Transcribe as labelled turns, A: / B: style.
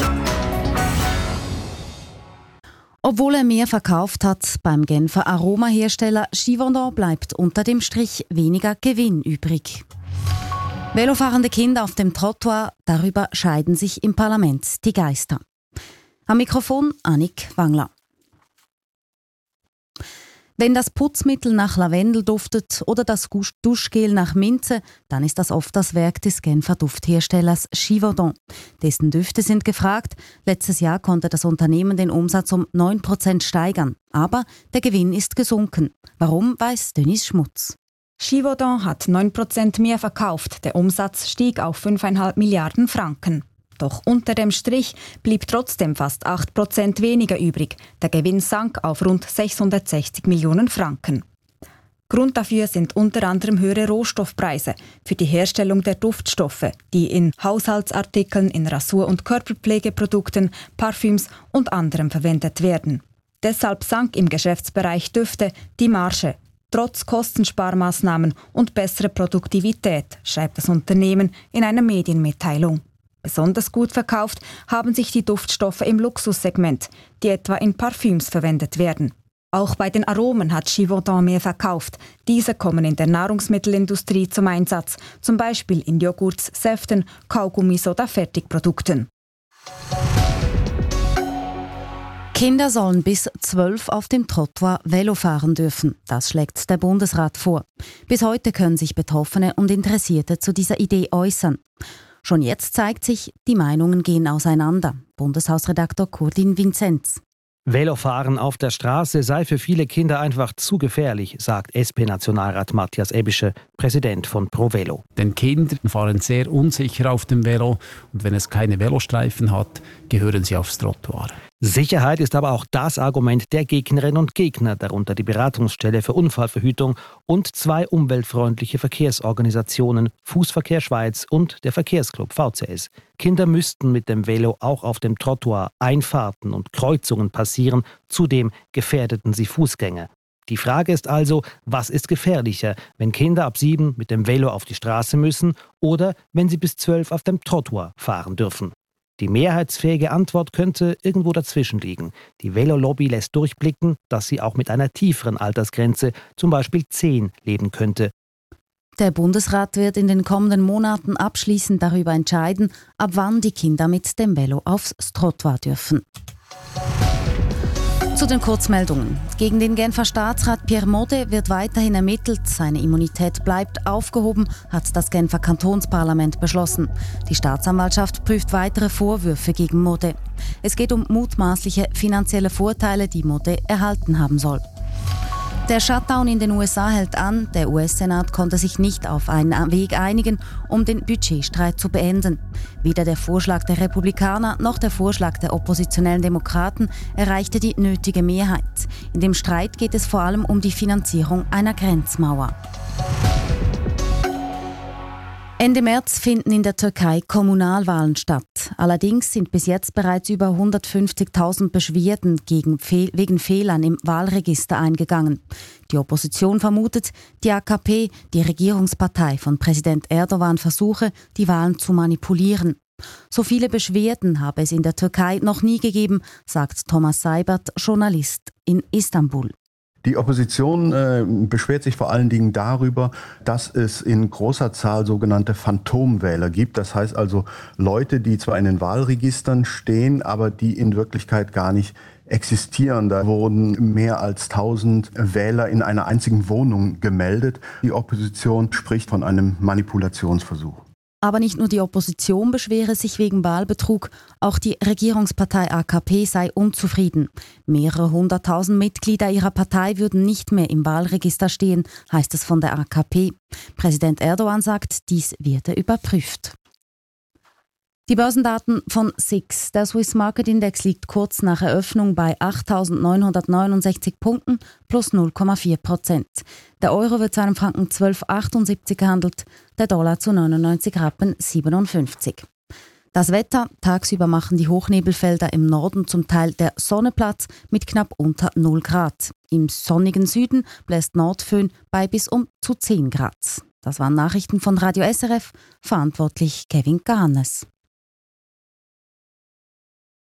A: Obwohl er mehr verkauft hat, beim Genfer Aromahersteller Givaudan bleibt unter dem Strich weniger Gewinn übrig. Velofahrende Kinder auf dem Trottoir, darüber scheiden sich im Parlament die Geister. Am Mikrofon Annik Wangler. Wenn das Putzmittel nach Lavendel duftet oder das Duschgel nach Minze, dann ist das oft das Werk des Genfer Duftherstellers Givaudan. Dessen Düfte sind gefragt. Letztes Jahr konnte das Unternehmen den Umsatz um 9% steigern. Aber der Gewinn ist gesunken. Warum, weiß Denise Schmutz.
B: Givaudan hat 9% mehr verkauft. Der Umsatz stieg auf 5,5 Milliarden Franken. Doch unter dem Strich blieb trotzdem fast 8% weniger übrig. Der Gewinn sank auf rund 660 Millionen Franken. Grund dafür sind unter anderem höhere Rohstoffpreise für die Herstellung der Duftstoffe, die in Haushaltsartikeln, in Rasur- und Körperpflegeprodukten, Parfüms und anderem verwendet werden. Deshalb sank im Geschäftsbereich Düfte die Marge. Trotz Kostensparmaßnahmen und besserer Produktivität, schreibt das Unternehmen in einer Medienmitteilung. Besonders gut verkauft haben sich die Duftstoffe im Luxussegment, die etwa in Parfüms verwendet werden. Auch bei den Aromen hat Givaudan mehr verkauft. Diese kommen in der Nahrungsmittelindustrie zum Einsatz, zum Beispiel in Joghurts, Säften, Kaugummis oder Fertigprodukten.
A: Kinder sollen bis 12 auf dem Trottoir Velo fahren dürfen. Das schlägt der Bundesrat vor. Bis heute können sich Betroffene und Interessierte zu dieser Idee äußern. Schon jetzt zeigt sich, die Meinungen gehen auseinander. Bundeshausredaktor Kurdin Vinzenz.
C: Velofahren auf der Straße sei für viele Kinder einfach zu gefährlich, sagt SP-Nationalrat Matthias Ebische, Präsident von ProVelo.
D: Denn Kinder fahren sehr unsicher auf dem Velo und wenn es keine Velostreifen hat, gehören sie aufs Trottoir.
C: Sicherheit ist aber auch das Argument der Gegnerinnen und Gegner, darunter die Beratungsstelle für Unfallverhütung und 2 umweltfreundliche Verkehrsorganisationen, Fußverkehr Schweiz und der Verkehrsclub VCS. Kinder müssten mit dem Velo auch auf dem Trottoir Einfahrten und Kreuzungen passieren, zudem gefährdeten sie Fußgänger. Die Frage ist also, was ist gefährlicher, wenn Kinder ab 7 mit dem Velo auf die Straße müssen oder wenn sie bis 12 auf dem Trottoir fahren dürfen? Die mehrheitsfähige Antwort könnte irgendwo dazwischen liegen. Die Velolobby lässt durchblicken, dass sie auch mit einer tieferen Altersgrenze, zum Beispiel 10, leben könnte.
A: Der Bundesrat wird in den kommenden Monaten abschließend darüber entscheiden, ab wann die Kinder mit dem Velo aufs Trottoir dürfen. Zu den Kurzmeldungen. Gegen den Genfer Staatsrat Pierre Mode wird weiterhin ermittelt. Seine Immunität bleibt aufgehoben, hat das Genfer Kantonsparlament beschlossen. Die Staatsanwaltschaft prüft weitere Vorwürfe gegen Mode. Es geht um mutmaßliche finanzielle Vorteile, die Mode erhalten haben soll. Der Shutdown in den USA hält an. Der US-Senat konnte sich nicht auf einen Weg einigen, um den Budgetstreit zu beenden. Weder der Vorschlag der Republikaner noch der Vorschlag der oppositionellen Demokraten erreichte die nötige Mehrheit. In dem Streit geht es vor allem um die Finanzierung einer Grenzmauer. Ende März finden in der Türkei Kommunalwahlen statt. Allerdings sind bis jetzt bereits über 150.000 Beschwerden wegen Fehlern im Wahlregister eingegangen. Die Opposition vermutet, die AKP, die Regierungspartei von Präsident Erdogan, versuche, die Wahlen zu manipulieren. So viele Beschwerden habe es in der Türkei noch nie gegeben, sagt Thomas Seibert, Journalist in Istanbul.
E: Die Opposition beschwert sich vor allen Dingen darüber, dass es in großer Zahl sogenannte Phantomwähler gibt. Das heißt also Leute, die zwar in den Wahlregistern stehen, aber die in Wirklichkeit gar nicht existieren. Da wurden mehr als 1000 Wähler in einer einzigen Wohnung gemeldet. Die Opposition spricht von einem Manipulationsversuch.
A: Aber nicht nur die Opposition beschwere sich wegen Wahlbetrug, auch die Regierungspartei AKP sei unzufrieden. Mehrere 100.000 Mitglieder ihrer Partei würden nicht mehr im Wahlregister stehen, heißt es von der AKP. Präsident Erdogan sagt, dies werde überprüft. Die Börsendaten von SIX. Der Swiss Market Index liegt kurz nach Eröffnung bei 8.969 Punkten plus 0,4%. Der Euro wird zu einem Franken 12,78 gehandelt, der Dollar zu 99,57 Rappen. Das Wetter: Tagsüber machen die Hochnebelfelder im Norden zum Teil der Sonne Platz mit knapp unter 0 Grad. Im sonnigen Süden bläst Nordföhn bei bis zu 10 Grad. Das waren Nachrichten von Radio SRF, verantwortlich Kevin Garnes.